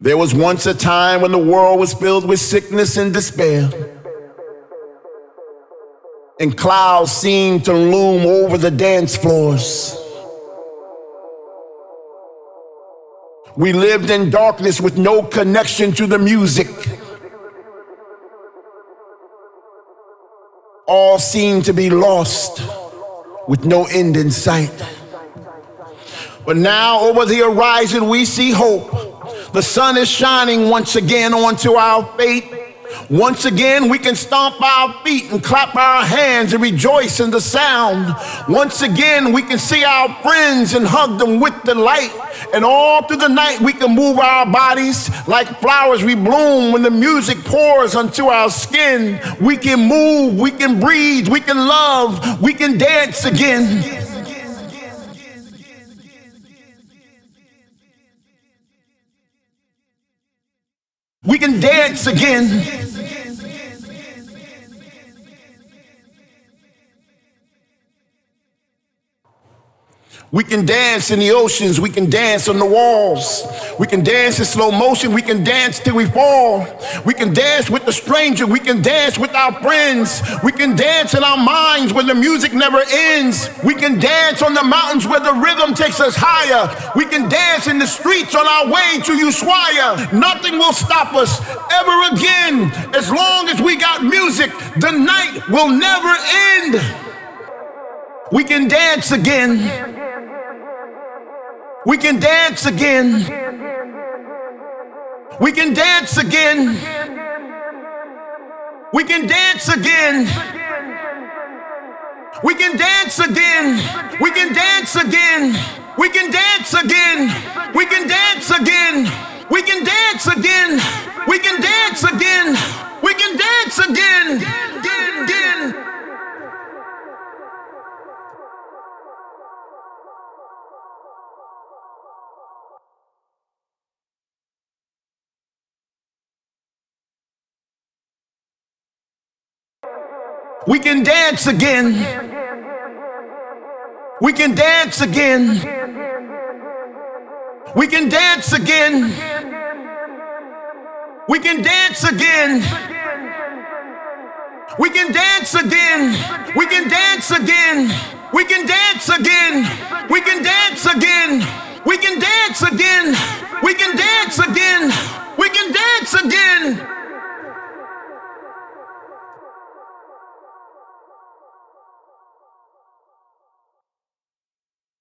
There was once a time when the world was filled with sickness and despair, and clouds seemed to loom over the dance floors. We lived in darkness with no connection to the music. All seemed to be lost with no end in sight. But now over the horizon we see hope. The sun is shining once again onto our fate. Once again we can stomp our feet and clap our hands and rejoice in the sound. Once again we can see our friends and hug them with delight. And all through the night we can move our bodies like flowers we bloom when the music pours onto our skin. We can move, we can breathe, we can love, we can dance again. We can dance again. We can dance in the oceans, we can dance on the walls. We can dance in slow motion, we can dance till we fall. We can dance with the stranger, we can dance with our friends. We can dance in our minds when the music never ends. We can dance on the mountains where the rhythm takes us higher. We can dance in the streets on our way to Ushuaia. Nothing will stop us ever again. As long as we got music, the night will never end. We can dance again. We can dance again. We can dance again. We can dance again. We can dance again. We can dance again. We can dance again. We can dance again. We can dance again. We can dance again. We can dance again. We can dance again. We can dance again. We can dance again. We can dance again. We can dance again. We can dance again. We can dance again. We can dance again.